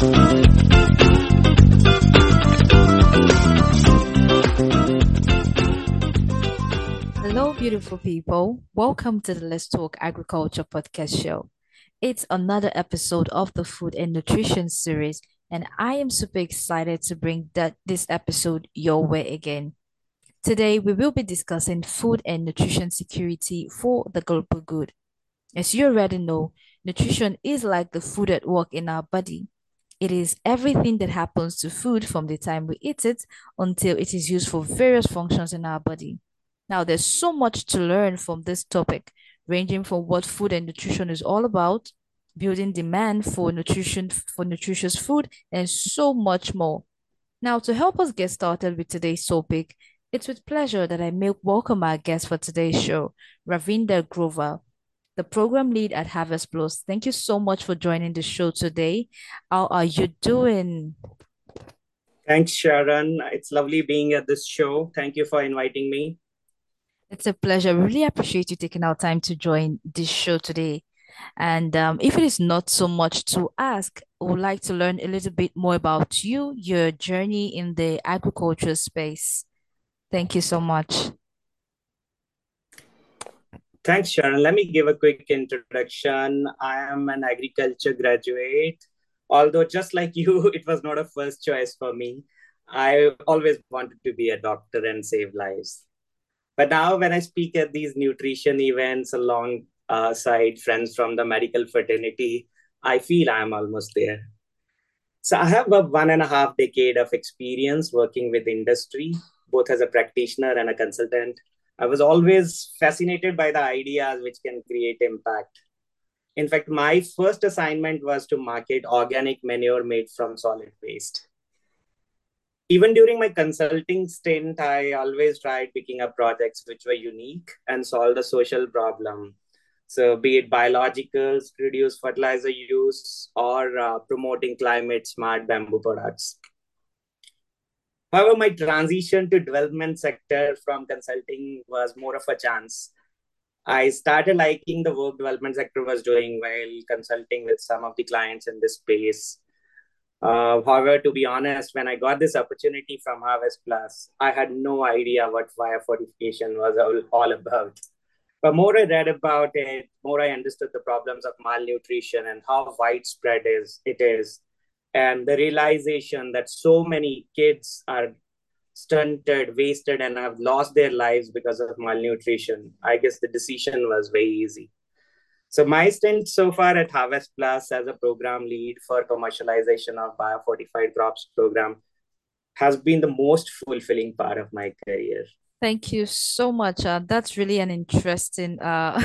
Hello, beautiful people. Welcome to the Let's Talk Agriculture podcast show. It's another episode of the food and nutrition series, and I am super excited to bring this episode your way again. Today, we will be discussing food and nutrition security for the global good. As you already know, nutrition is like the food at work in our body. It is everything that happens to food from the time we eat it until it is used for various functions in our body. Now, there's so much to learn from this topic, ranging from what food and nutrition is all about, building demand for nutrition for nutritious food, and so much more. Now, to help us get started with today's topic, it's with pleasure that I may welcome our guest for today's show, Ravinder Grover, the program lead at Harvest Plus. Thank you so much for joining the show today. How are you doing? Thanks, Sharon. It's lovely being at this show. Thank you for inviting me. It's a pleasure. Really appreciate you taking our time to join this show today. And if it is not so much to ask, I would like to learn a little bit more about you, your journey in the agriculture space. Thank you so much. Thanks, Sharon. Let me give a quick introduction. I am an agriculture graduate. Although, just like you, it was not a first choice for me. I always wanted to be a doctor and save lives. But now, when I speak at these nutrition events alongside friends from the medical fraternity, I feel I'm almost there. So I have a 1.5 decade of experience working with industry, both as a practitioner and a consultant. I was always fascinated by the ideas which can create impact. In fact, my first assignment was to market organic manure made from solid waste. Even during my consulting stint, I always tried picking up projects which were unique and solve the social problem. So, be it biologicals, reduce fertilizer use, or promoting climate smart bamboo products. However, my transition to development sector from consulting was more of a chance. I started liking the work development sector was doing while consulting with some of the clients in this space. However, to be honest, when I got this opportunity from Harvest Plus, I had no idea what fire fortification was all about. But more I read about it, more I understood the problems of malnutrition and how widespread it is, and the realization that so many kids are stunted, wasted, and have lost their lives because of malnutrition. I guess the decision was very easy. So my stint so far at Harvest Plus as a program lead for commercialization of biofortified crops program has been the most fulfilling part of my career. Thank you so much. That's really an interesting.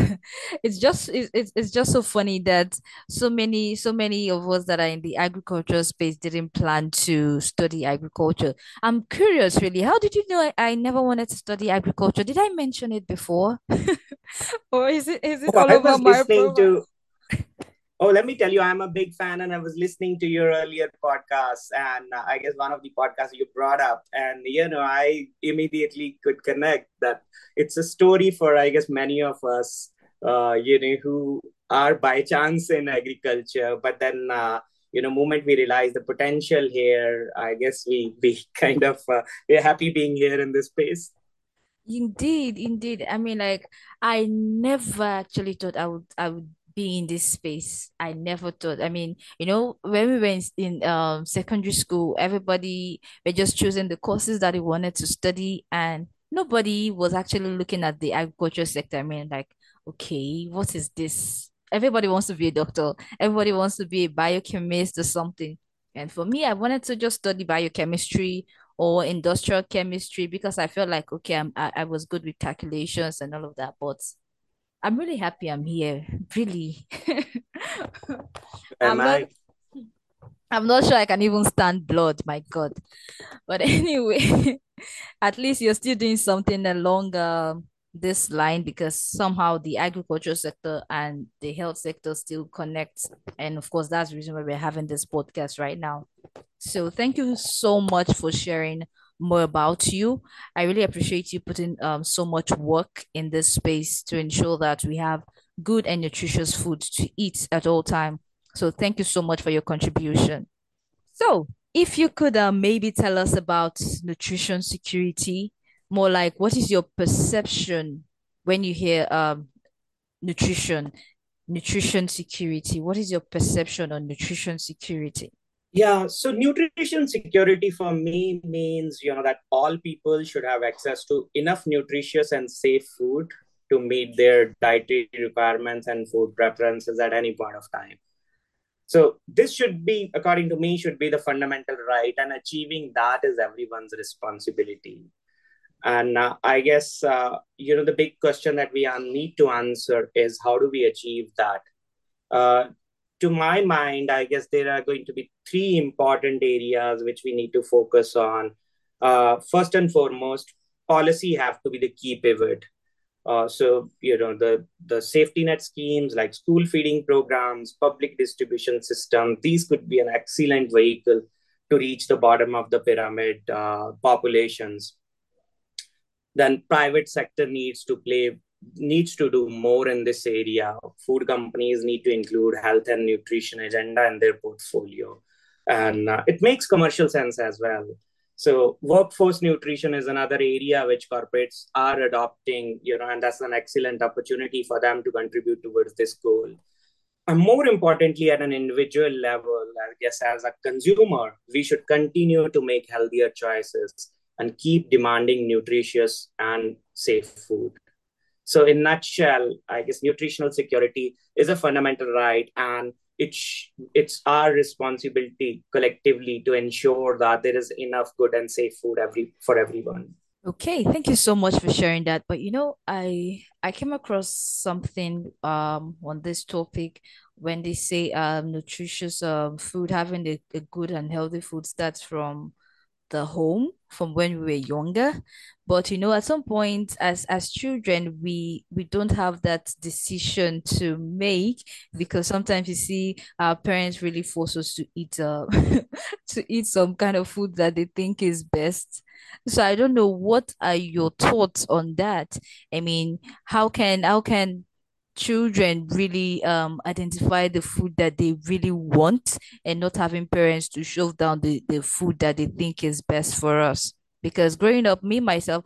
It's just so funny that so many of us that are in the agriculture space didn't plan to study agriculture. I'm curious, really. How did you know I never wanted to study agriculture? Did I mention it before, or is it Oh, all I over was my listening profile? to Oh, let me tell you, I'm a big fan, and I was listening to your earlier podcast, and I guess one of the podcasts you brought up, and I immediately could connect that it's a story for I guess many of us, who are by chance in agriculture, but then moment we realize the potential here, I guess we kind of we're happy being here in this space. Indeed, indeed. I mean, like, I never actually thought I would be in this space. I never thought. I mean, when we were in secondary school, everybody were just choosing the courses that they wanted to study, and nobody was actually looking at the agriculture sector. I mean, like, okay, what is this? Everybody wants to be a doctor. Everybody wants to be a biochemist or something. And for me, I wanted to just study biochemistry or industrial chemistry because I felt like okay, I was good with calculations and all of that. But I'm really happy I'm here. Really. Am I'm not I? I'm not sure I can even stand blood, my God. But anyway, at least you're still doing something along this line because somehow the agriculture sector and the health sector still connect. And of course, that's the reason why we're having this podcast right now. So thank you so much for sharing more about you. I really appreciate you putting so much work in this space to ensure that we have good and nutritious food to eat at all time. So thank you so much for your contribution. So, if you could maybe tell us about nutrition security, more like what is your perception when you hear nutrition, nutrition security? What is your perception on nutrition security? Yeah, so nutrition security for me means, that all people should have access to enough nutritious and safe food to meet their dietary requirements and food preferences at any point of time. So this should be, according to me, should be the fundamental right, and achieving that is everyone's responsibility. And I guess, the big question that we need to answer is how do we achieve that? Uh, to my mind, I guess there are going to be three important areas which we need to focus on. First and foremost, policy have to be the key pivot. The safety net schemes like school feeding programs, public distribution system, these could be an excellent vehicle to reach the bottom of the pyramid populations. Then private sector needs to do more in this area. Food companies need to include health and nutrition agenda in their portfolio, and it makes commercial sense as well. So workforce nutrition is another area which corporates are adopting, and that's an excellent opportunity for them to contribute towards this goal. And more importantly, at an individual level, I guess as a consumer, we should continue to make healthier choices and keep demanding nutritious and safe food. So, in nutshell, I guess nutritional security is a fundamental right, and it's our responsibility collectively to ensure that there is enough good and safe food for everyone. Okay, thank you so much for sharing that. But I came across something on this topic when they say nutritious food, having a good and healthy food starts from the home from when we were younger. But at some point as children, we don't have that decision to make because sometimes you see our parents really force us to eat to eat some kind of food that they think is best. So I don't know, what are your thoughts on that? I mean, how can children really identify the food that they really want and not having parents to shove down the food that they think is best for us? Because growing up, me myself,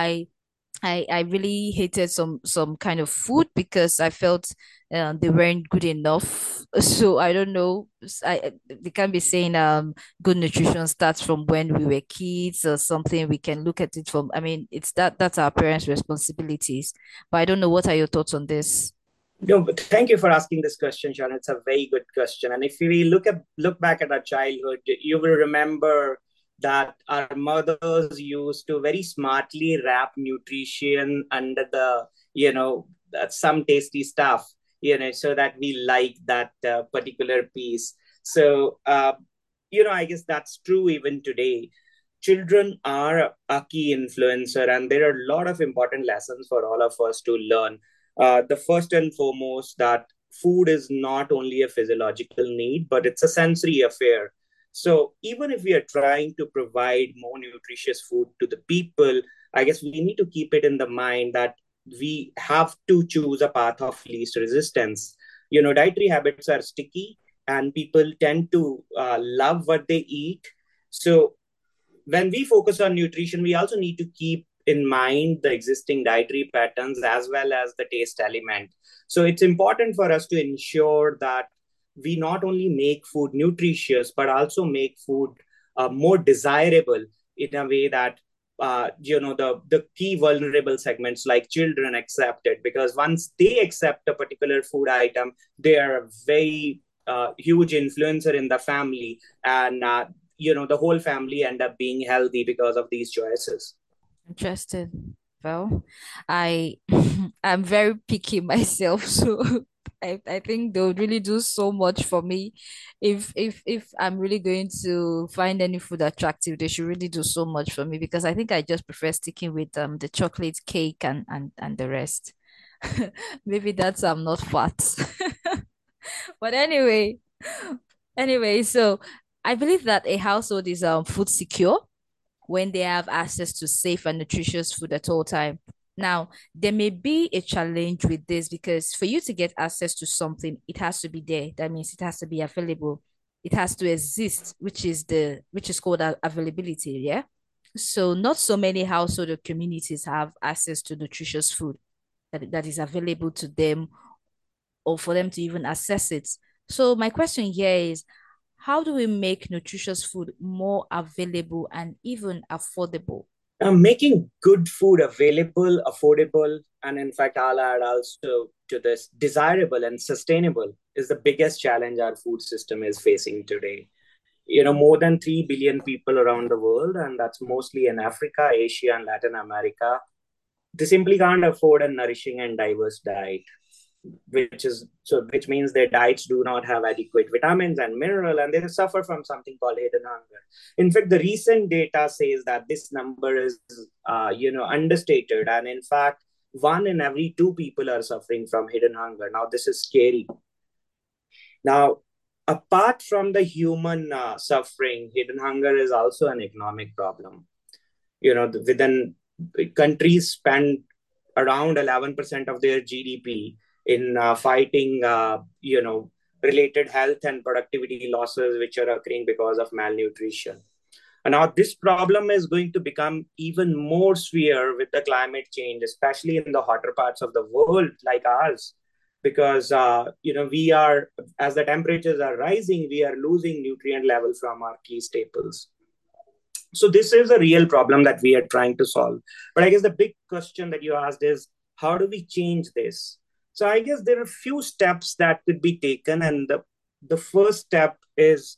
I really hated some kind of food because I felt they weren't good enough. So I don't know. They can be saying good nutrition starts from when we were kids or something. We can look at it from. I mean, that's our parents' responsibilities. But I don't know. What are your thoughts on this? No, but thank you for asking this question, Sean. It's a very good question. And if we look back at our childhood, you will remember that our mothers used to very smartly wrap nutrition under some tasty stuff, so that we like that particular piece. So, I guess that's true even today. Children are a key influencer, and there are a lot of important lessons for all of us to learn. The first and foremost, that food is not only a physiological need, but it's a sensory affair. So even if we are trying to provide more nutritious food to the people, I guess we need to keep it in the mind that we have to choose a path of least resistance. Dietary habits are sticky, and people tend to love what they eat. So when we focus on nutrition, we also need to keep in mind the existing dietary patterns as well as the taste element. So it's important for us to ensure that we not only make food nutritious, but also make food more desirable in a way that the key vulnerable segments like children accept it, because once they accept a particular food item, they are a very huge influencer in the family, and the whole family end up being healthy because of these choices. Interesting. Well, I I'm very picky myself, so I think they would really do so much for me. If I'm really going to find any food attractive, they should really do so much for me because I think I just prefer sticking with the chocolate cake and the rest. Maybe that's I'm not fat. But anyway, so I believe that a household is food secure when they have access to safe and nutritious food at all time. Now, there may be a challenge with this because for you to get access to something, it has to be there. That means it has to be available. it has to exist, which is called availability, yeah. So not so many household or communities have access to nutritious food that is available to them or for them to even access it. So my question here is, how do we make nutritious food more available and even affordable? Making good food available, affordable, and in fact, I'll add also to this desirable and sustainable is the biggest challenge our food system is facing today. More than 3 billion people around the world, and that's mostly in Africa, Asia, and Latin America. They simply can't afford a nourishing and diverse diet, which means their diets do not have adequate vitamins and mineral, and they suffer from something called hidden hunger. In fact, the recent data says that this number is understated, and in fact, one in every two people are suffering from hidden hunger. Now this is scary. Now, apart from the human suffering, hidden hunger is also an economic problem. Within countries spend around 11% of their GDP in fighting, related health and productivity losses which are occurring because of malnutrition. And now this problem is going to become even more severe with the climate change, especially in the hotter parts of the world like ours, because we are, as the temperatures are rising, we are losing nutrient level from our key staples. So this is a real problem that we are trying to solve. But I guess the big question that you asked is, how do we change this? So I guess there are a few steps that could be taken, and the first step is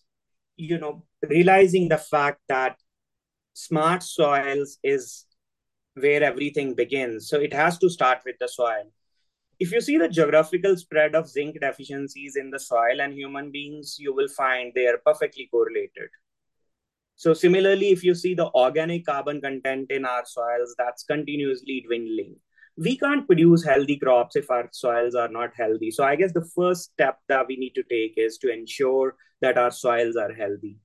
realizing the fact that smart soils is where everything begins. So it has to start with the soil. If you see the geographical spread of zinc deficiencies in the soil and human beings, you will find they are perfectly correlated. So similarly, if you see the organic carbon content in our soils, that's continuously dwindling. We can't produce healthy crops if our soils are not healthy. So I guess the first step that we need to take is to ensure that our soils are healthy.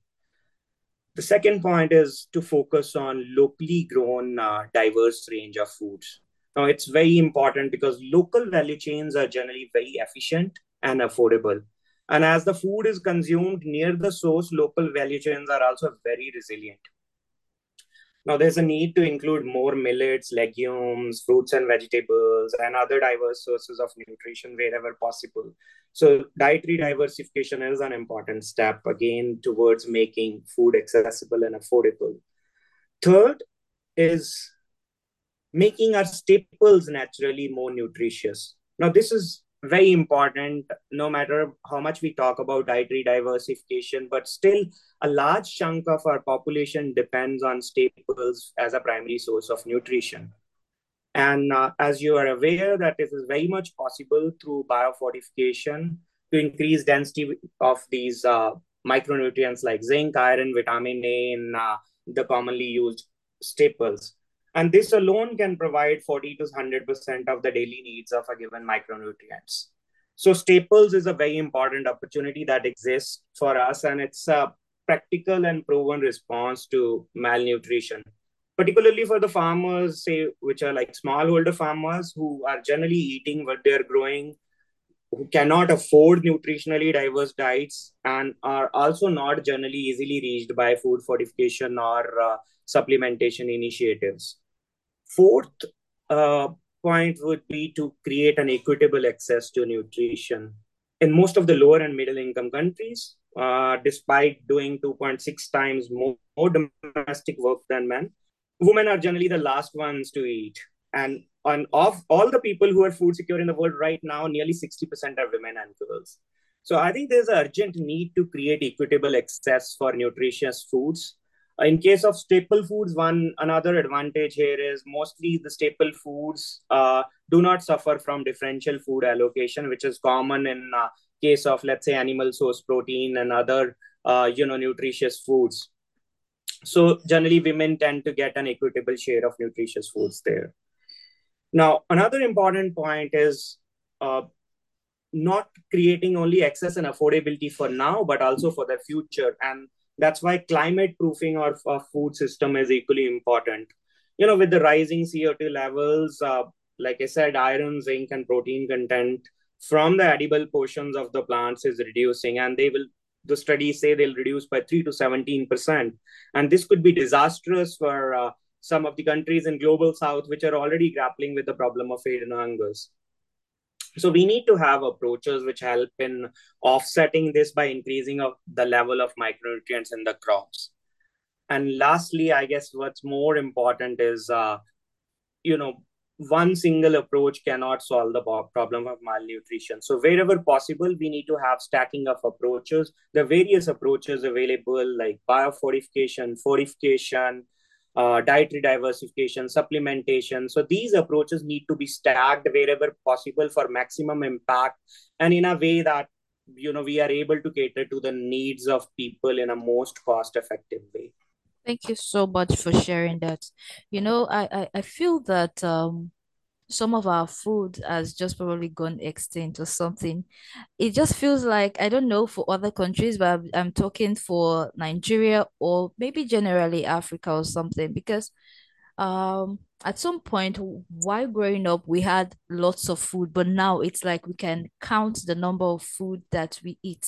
The second point is to focus on locally grown, diverse range of foods. Now, it's very important because local value chains are generally very efficient and affordable. And as the food is consumed near the source, local value chains are also very resilient. Now, there's a need to include more millets, legumes, fruits and vegetables, and other diverse sources of nutrition wherever possible. So, dietary diversification is an important step again towards making food accessible and affordable. Third is making our staples naturally more nutritious. Now, this is very important no matter how much we talk about dietary diversification, but still a large chunk of our population depends on staples as a primary source of nutrition. And as you are aware, that this is very much possible through biofortification to increase density of these micronutrients like zinc, iron, vitamin A in the commonly used staples. And this alone can provide 40 to 100% of the daily needs of a given micronutrients. So staples is a very important opportunity that exists for us, and it's a practical and proven response to malnutrition, particularly for the farmers, say, which are like smallholder farmers who are generally eating what they're growing, who cannot afford nutritionally diverse diets, and are also not generally easily reached by food fortification or supplementation initiatives. Fourth uh, point would be to create an equitable access to nutrition. In most of the lower and middle income countries, despite doing 2.6 times more domestic work than men, women are generally the last ones to eat. And of all the people who are food secure in the world right now, nearly 60% are women and girls. So I think there's an urgent need to create equitable access for nutritious foods. In case of staple foods, one another advantage here is mostly the staple foods do not suffer from differential food allocation, which is common in case of, let's say, animal source protein and other nutritious foods. So generally, women tend to get an equitable share of nutritious foods there. Now, another important point is uh, not creating only access and affordability for now, but also for the future. And that's why climate proofing of food system is equally important. With the rising CO2 levels, like I said, iron, zinc, and protein content from the edible portions of the plants is reducing, and they will the studies say they'll reduce by 3 to 17%. And this could be disastrous for some of the countries in global south, which are already grappling with the problem of aid and hungers. So we need to have approaches which help in offsetting this by increasing of the level of micronutrients in the crops. And lastly, I guess what's more important is, you know, one single approach cannot solve the problem of malnutrition. So wherever possible, we need to have stacking of approaches. The various approaches available like biofortification, fortification, dietary diversification, supplementation. So these approaches need to be stacked wherever possible for maximum impact, and in a way that we are able to cater to the needs of people in a most cost effective way. Thank you so much for sharing that. I feel that some of our food has just probably gone extinct or something. It just feels like, I don't know for other countries, but I'm talking for Nigeria or maybe generally Africa or something, because at some point while growing up we had lots of food, but now it's like we can count the number of food that we eat.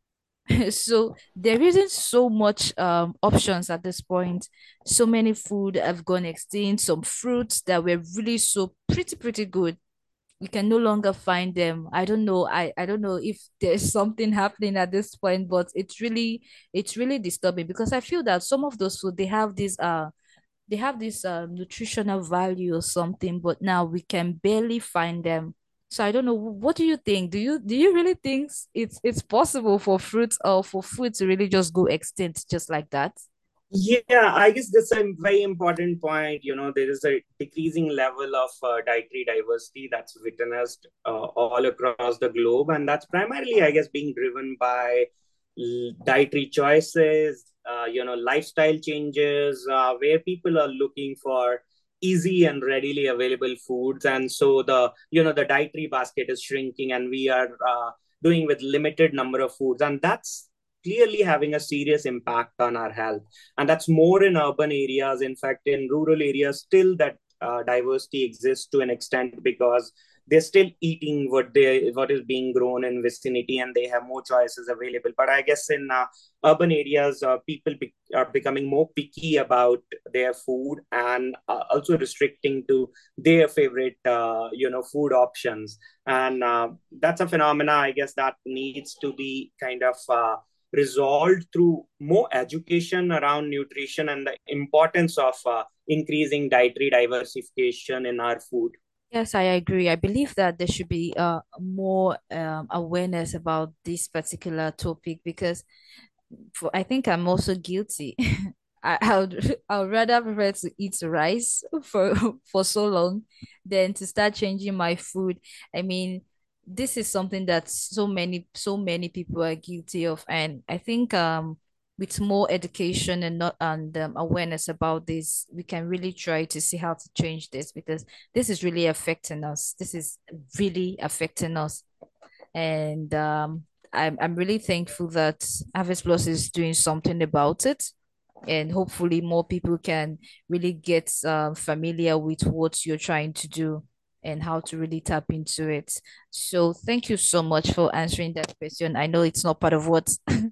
So there isn't so much options at this point. So many food have gone extinct. Some fruits that were really so pretty good, we can no longer find them. I don't know. I don't know if there's something happening at this point, but it's really disturbing, because I feel that some of those food, they have this nutritional value or something, but now we can barely find them. So I don't know. What do you think? Do you really think it's possible for fruits or for food to really just go extinct just like that? Yeah, I guess that's a very important point. There is a decreasing level of dietary diversity that's witnessed all across the globe. And that's primarily, I guess, being driven by dietary choices, lifestyle changes, where people are looking for easy and readily available foods. And so the dietary basket is shrinking, and we are doing with limited number of foods. And that's clearly having a serious impact on our health. And that's more in urban areas. In fact, in rural areas, still that diversity exists to an extent, because they're still eating what is being grown in vicinity, and they have more choices available. But I guess in urban areas, people are becoming more picky about their food, and also restricting to their favorite food options. And that's a phenomena, I guess, that needs to be kind of resolved through more education around nutrition and the importance of increasing dietary diversification in our food. Yes, I agree. I believe that there should be more awareness about this particular topic, because I think I'm also guilty. I would rather prefer to eat rice for for so long than to start changing my food. I mean, this is something that so many people are guilty of, and I think with more education and not and awareness about this, we can really try to see how to change this, because this is really affecting us. This is really affecting us, and I'm really thankful that Harvest Plus is doing something about it, and hopefully more people can really get familiar with what you're trying to do and how to really tap into it. So thank you so much for answering that question. I know it's not part of what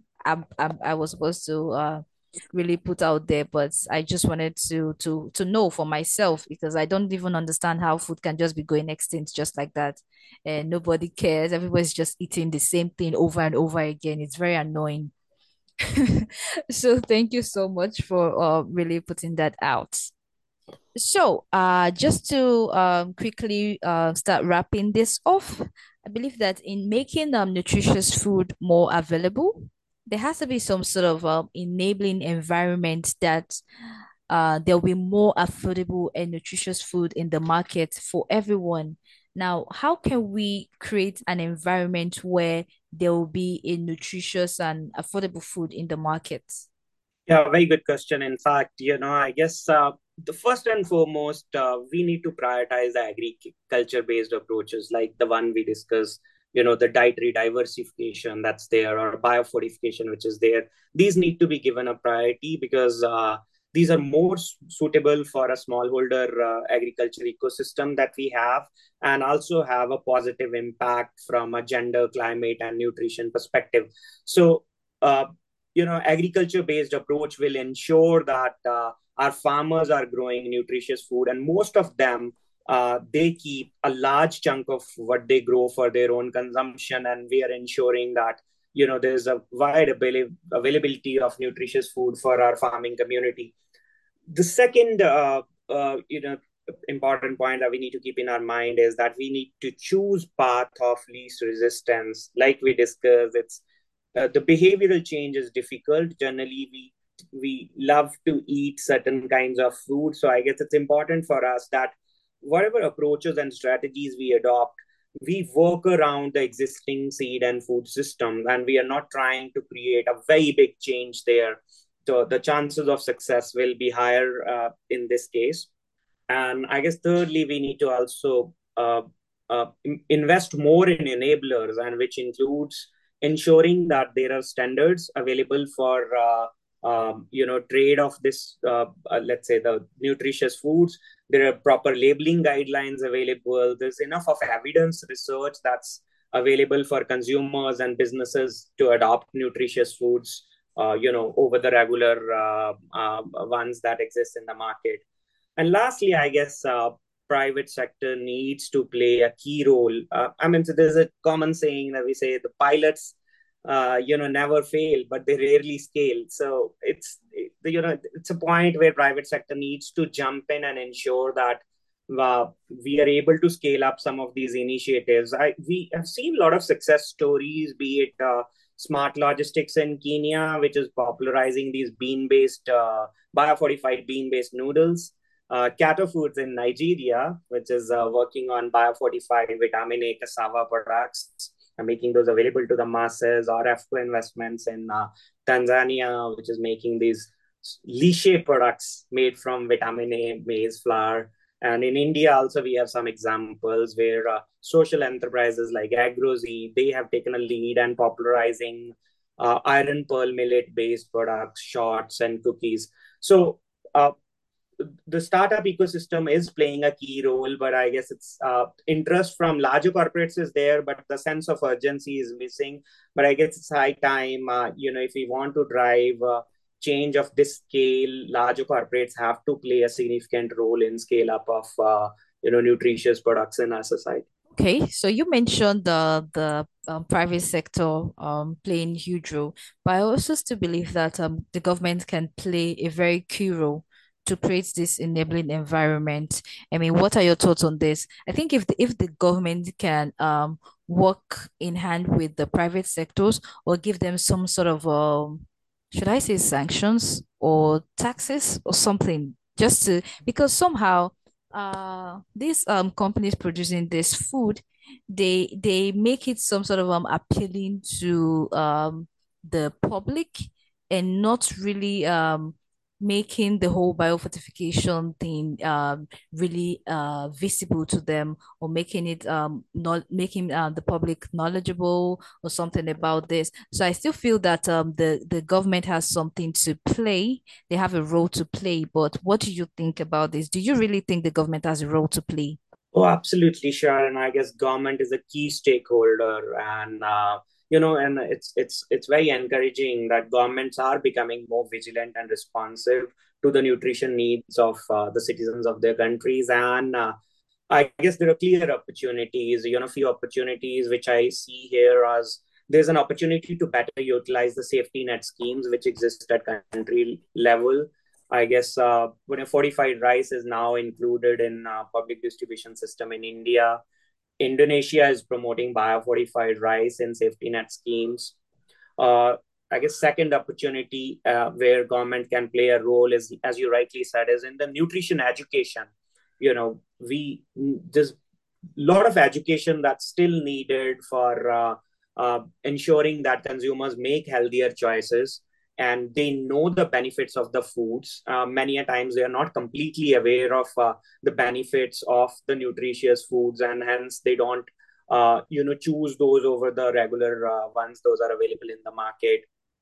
I was supposed to really put out there, but I just wanted to know for myself, because I don't even understand how food can just be going extinct just like that, and nobody cares. Everybody's just eating the same thing over and over again. It's very annoying. So thank you so much for really putting that out. So just to quickly start wrapping this off, I believe that in making nutritious food more available, there has to be some sort of enabling environment that there'll be more affordable and nutritious food in the market for everyone. Now, how can we create an environment where there will be a nutritious and affordable food in the market? Yeah, very good question. In fact, I guess the first and foremost, we need to prioritize the agriculture based approaches like the one we discussed, the dietary diversification that's there, or biofortification, which is there. These need to be given a priority, because these are more suitable for a smallholder agriculture ecosystem that we have, and also have a positive impact from a gender, climate, and nutrition perspective. So, uh, agriculture based approach will ensure that our farmers are growing nutritious food, and most of them they keep a large chunk of what they grow for their own consumption, and we are ensuring that there's a wide availability of nutritious food for our farming community. The second important point that we need to keep in our mind is that we need to choose path of least resistance. Like we discussed, it's the behavioral change is difficult. Generally, we love to eat certain kinds of food, so I guess it's important for us that whatever approaches and strategies we adopt, we work around the existing seed and food system, and we are not trying to create a very big change there. So the chances of success will be higher in this case. And I guess thirdly, we need to also invest more in enablers, and which includes ensuring that there are standards available for trade of this, let's say, the nutritious foods. There are proper labeling guidelines available. There's enough of evidence research that's available for consumers and businesses to adopt nutritious foods, over the regular ones that exist in the market. And lastly, I guess private sector needs to play a key role. I mean, so there's a common saying that we say the pilots, never fail, but they rarely scale. So it's a point where private sector needs to jump in and ensure that we are able to scale up some of these initiatives. We have seen a lot of success stories, be it smart logistics in Kenya, which is popularizing these bean-based, biofortified bean-based noodles. Kato Foods in Nigeria, which is working on biofortified vitamin A cassava products and making those available to the masses, or AFCO Investments in Tanzania, which is making these lishe products made from vitamin A maize flour. And in India, also, we have some examples where social enterprises like Agrozi, they have taken a lead and popularizing iron pearl millet based products, shorts, and cookies. So, the startup ecosystem is playing a key role, but I guess it's interest from larger corporates is there, but the sense of urgency is missing. But I guess it's high time, if we want to drive change of this scale, larger corporates have to play a significant role in scale up of nutritious products in our society. Okay, so you mentioned the private sector playing huge role, but I also still believe that the government can play a very key role to create this enabling environment. I mean, what are your thoughts on this? I think if the government can work in hand with the private sectors, or give them some sort of should I say sanctions or taxes or something, just to, because somehow these companies producing this food, they make it some sort of appealing to the public, and not really making the whole biofortification thing really visible to them, or making it not making the public knowledgeable or something about this. So I still feel that the government has something to play. They have a role to play. But what do you think about this? Do you really think the government has a role to play? Oh, absolutely, sure. And I guess government is a key stakeholder, and and it's very encouraging that governments are becoming more vigilant and responsive to the nutrition needs of the citizens of their countries. And I guess there are clear opportunities, few opportunities which I see here as there's an opportunity to better utilize the safety net schemes which exist at country level. I guess when a fortified rice is now included in public distribution system in India. Indonesia is promoting biofortified rice in safety net schemes. Uh, I guess second opportunity where government can play a role is, as you rightly said, is in the nutrition education. We there's a lot of education that's still needed for ensuring that consumers make healthier choices and they know the benefits of the foods. Many a times they are not completely aware of the benefits of the nutritious foods, and hence they don't choose those over the regular ones those are available in the market.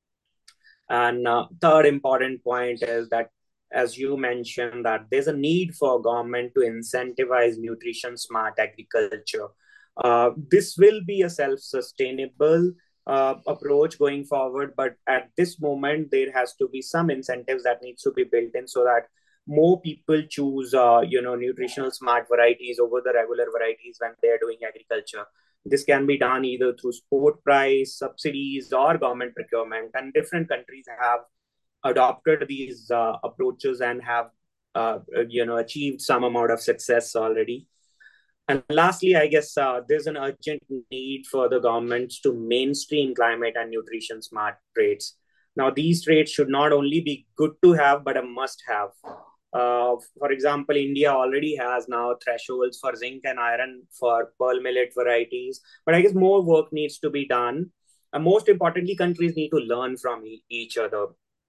And third important point is that, as you mentioned, that there's a need for government to incentivize nutrition smart agriculture. This will be a self-sustainable, approach going forward. But at this moment, there has to be some incentives that needs to be built in so that more people choose, nutritional smart varieties over the regular varieties when they are doing agriculture. This can be done either through sport price, subsidies, or government procurement. And different countries have adopted these approaches and have, achieved some amount of success already. And lastly, I guess there's an urgent need for the governments to mainstream climate and nutrition smart traits. Now, these traits should not only be good to have, but a must have. For example, India already has now thresholds for zinc and iron for pearl millet varieties, but I guess more work needs to be done. And most importantly, countries need to learn from each other.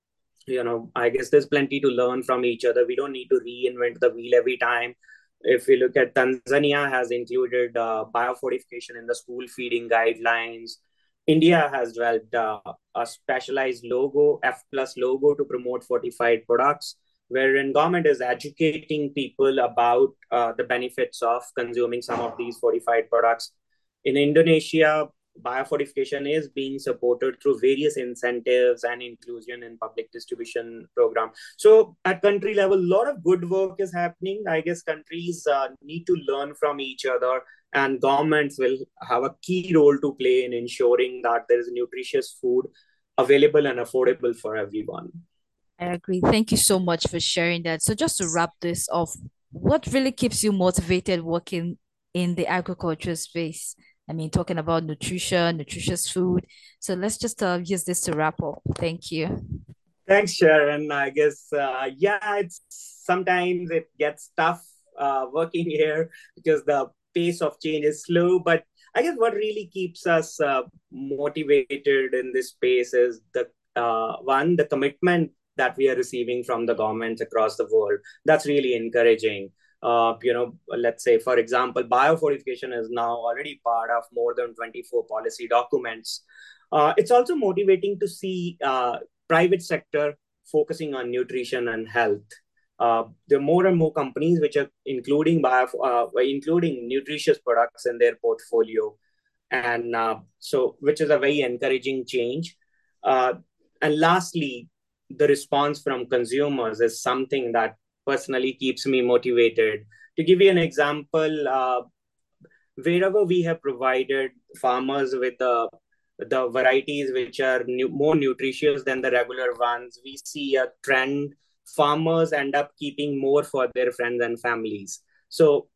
I guess there's plenty to learn from each other. We don't need to reinvent the wheel every time. If we look at Tanzania has included biofortification in the school feeding guidelines. India has developed a specialized logo, F plus logo, to promote fortified products, wherein government is educating people about the benefits of consuming some of these fortified products. In Indonesia, biofortification is being supported through various incentives and inclusion in public distribution program. So at country level, a lot of good work is happening. I guess countries need to learn from each other, and governments will have a key role to play in ensuring that there is nutritious food available and affordable for everyone. I agree. Thank you so much for sharing that. So just to wrap this off, what really keeps you motivated working in the agriculture space? I mean, talking about nutrition, nutritious food. So let's just use this to wrap up. Thank you. Thanks, Sharon. I guess, yeah, it's sometimes it gets tough working here because the pace of change is slow. But I guess what really keeps us motivated in this space is the commitment that we are receiving from the governments across the world. That's really encouraging. Let's say, for example, biofortification is now already part of more than 24 policy documents. It's also motivating to see private sector focusing on nutrition and health. There are more and more companies which are including nutritious products in their portfolio, and so which is a very encouraging change. Uh, and lastly, the response from consumers is something that personally keeps me motivated. To give you an example, wherever we have provided farmers with the varieties which are more nutritious than the regular ones, we see a trend. Farmers end up keeping more for their friends and families. So,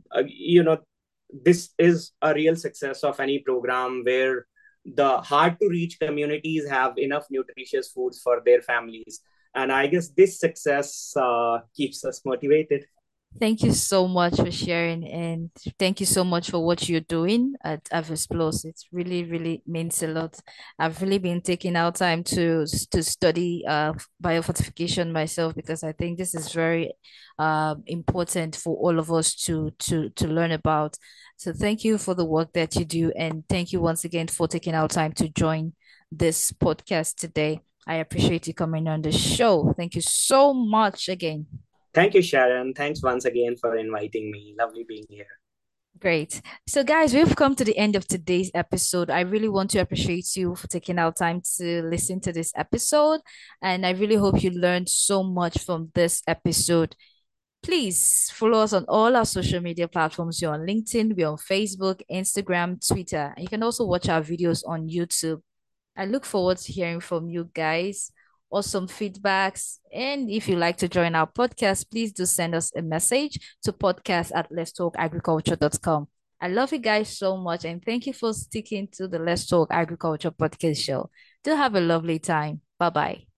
this is a real success of any program where the hard to reach communities have enough nutritious foods for their families. And I guess this success keeps us motivated. Thank you so much for sharing, and thank you so much for what you're doing at Avis Plus. It really, really means a lot. I've really been taking out time to study biofortification myself because I think this is very important for all of us to learn about. So thank you for the work that you do, and thank you once again for taking out time to join this podcast today. I appreciate you coming on the show. Thank you so much again. Thank you, Sharon. Thanks once again for inviting me. Lovely being here. Great. So, guys, we've come to the end of today's episode. I really want to appreciate you for taking out time to listen to this episode. And I really hope you learned so much from this episode. Please follow us on all our social media platforms. You're on LinkedIn, we're on Facebook, Instagram, Twitter. And you can also watch our videos on YouTube. I look forward to hearing from you guys or some feedbacks. And if you'd like to join our podcast, please do send us a message to podcast@letstalkagriculture.com. I love you guys so much and thank you for sticking to the Let's Talk Agriculture podcast show. Do have a lovely time. Bye bye.